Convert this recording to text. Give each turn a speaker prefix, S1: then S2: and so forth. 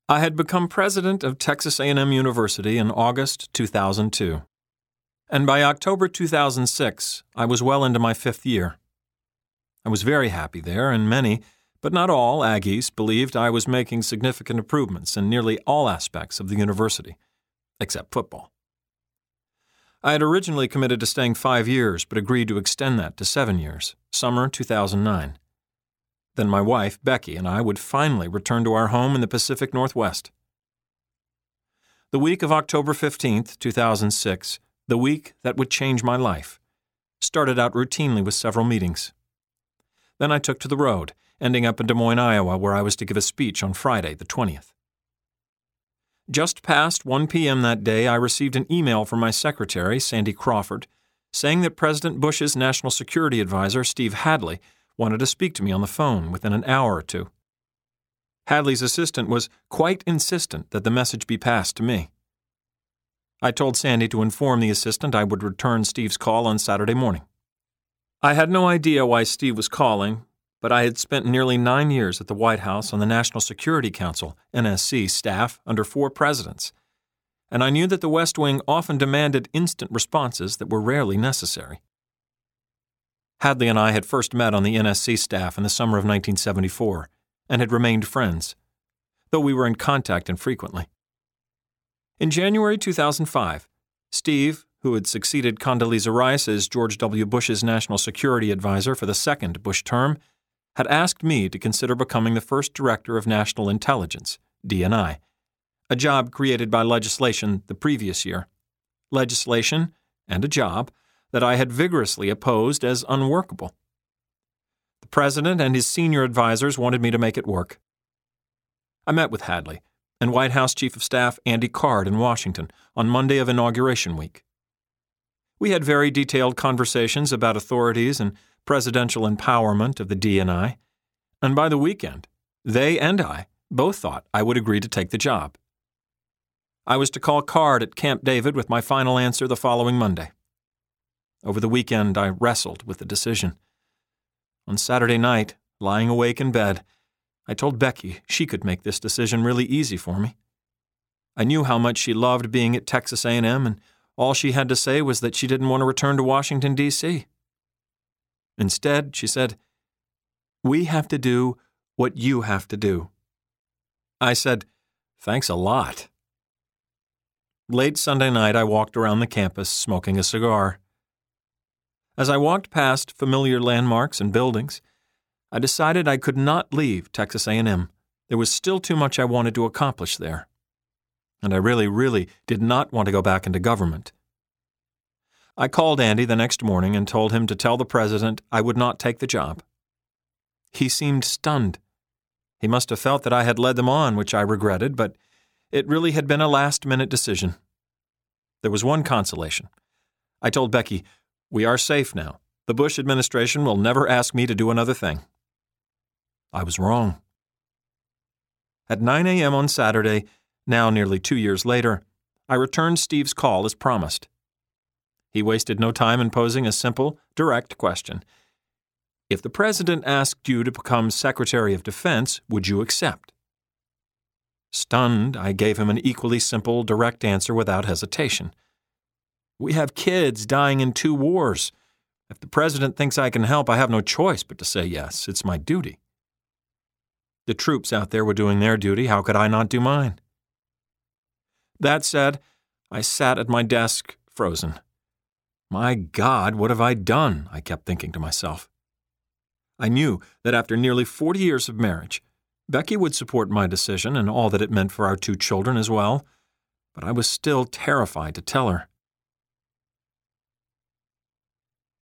S1: I had become president of Texas A&M University in August 2002, and by October 2006, I was well into my 5th year. I was very happy there, and many, but not all, Aggies believed I was making significant improvements in nearly all aspects of the university, except football. I had originally committed to staying 5 years, but agreed to extend that to 7 years, summer 2009. Then my wife, Becky, and I would finally return to our home in the Pacific Northwest. The week of October 15th, 2006, the week that would change my life, started out routinely with several meetings. Then I took to the road, ending up in Des Moines, Iowa, where I was to give a speech on Friday, the 20th. Just past 1 p.m. that day, I received an email from my secretary, Sandy Crawford, saying that President Bush's National Security Advisor, Steve Hadley, wanted to speak to me on the phone within an hour or two. Hadley's assistant was quite insistent that the message be passed to me. I told Sandy to inform the assistant I would return Steve's call on Saturday morning. I had no idea why Steve was calling, but I had spent nearly 9 years at the White House on the National Security Council, NSC, staff under 4 presidents, and I knew that the West Wing often demanded instant responses that were rarely necessary. Hadley and I had first met on the NSC staff in the summer of 1974 and had remained friends, though we were in contact infrequently. In January 2005, Steve, who had succeeded Condoleezza Rice as George W. Bush's National Security Advisor for the second Bush term, had asked me to consider becoming the first Director of National Intelligence, DNI, a job created by legislation the previous year. Legislation and a job that I had vigorously opposed as unworkable. The President and his senior advisors wanted me to make it work. I met with Hadley and White House Chief of Staff Andy Card in Washington on Monday of Inauguration Week. We had very detailed conversations about authorities and presidential empowerment of the DNI, and by the weekend, they and I both thought I would agree to take the job. I was to call Card at Camp David with my final answer the following Monday. Over the weekend, I wrestled with the decision. On Saturday night, lying awake in bed, I told Becky she could make this decision really easy for me. I knew how much she loved being at Texas A&M, and all she had to say was that she didn't want to return to Washington, D.C. Instead, she said, "We have to do what you have to do." I said, "Thanks a lot." Late Sunday night, I walked around the campus smoking a cigar. As I walked past familiar landmarks and buildings, I decided I could not leave Texas A&M. There was still too much I wanted to accomplish there. And I really did not want to go back into government. I called Andy the next morning and told him to tell the president I would not take the job. He seemed stunned. He must have felt that I had led them on, which I regretted, but it really had been a last-minute decision. There was one consolation. I told Becky, "We are safe now. The Bush administration will never ask me to do another thing." I was wrong. At 9 a.m. on Saturday, now nearly 2 years later, I returned Steve's call as promised. He wasted no time in posing a simple, direct question. If the president asked you to become Secretary of Defense, would you accept? Stunned, I gave him an equally simple, direct answer without hesitation. We have kids dying in 2 wars. If the president thinks I can help, I have no choice but to say yes. It's my duty. The troops out there were doing their duty. How could I not do mine? That said, I sat at my desk, frozen. My God, what have I done? I kept thinking to myself. I knew that after nearly 40 years of marriage, Becky would support my decision and all that it meant for our 2 children as well, but I was still terrified to tell her.